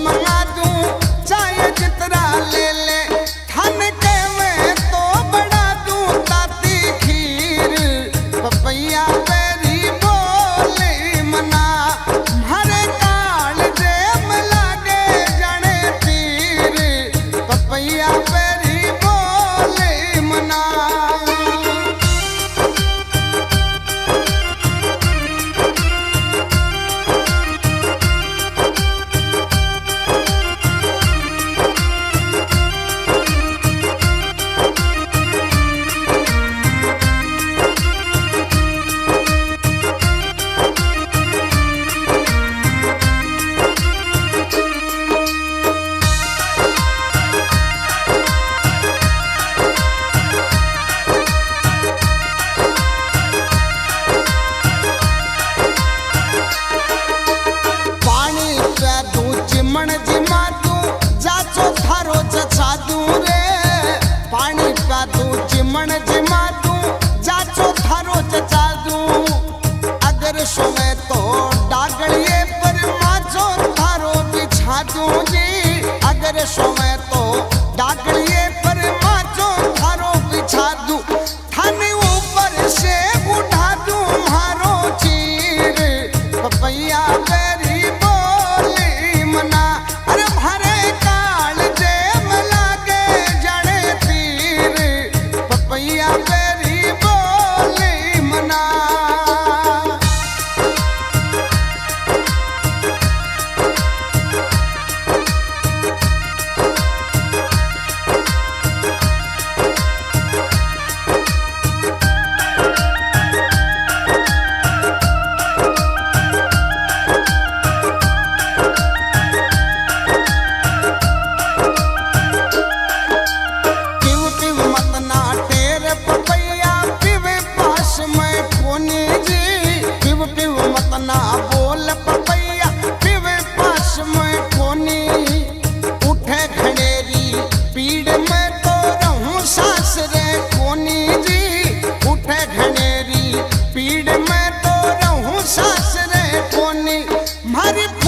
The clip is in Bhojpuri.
मंगा दूं, चाहे जितना ले ले। थान के में तो बड़ा दूं ताती खीर, पपैया बेरी बोली मना। हरे काल जेम लागे जाने तीर, पपैया बेरी बोली मना। चिमण जिमा दूं, जाचो थारो जचा दूं रे। पानी पा दूं, चिमण जिमा दूं, जाचो थारो जचा दूं। अगर सोवे तो डागलिए पर माचो थारो बिछा दूं जी। अगर सोवे तो डागलिए पर माचो थारो बिछा दूं। थान ऊपर से उठा दूं मारो चीर, पपैया बेरी बोली मना। अरे भरे काल जेम लागे जाने तीर, पपैया बेरी बोली मना। ना बोल पपैया पीवे पास में कोनी। उठे घड़ेरी पीड़ में तो रहूं सास रे कोनी जी। उठे घड़ेरी पीड़ में तो रहूं सास रे कोनी। मारी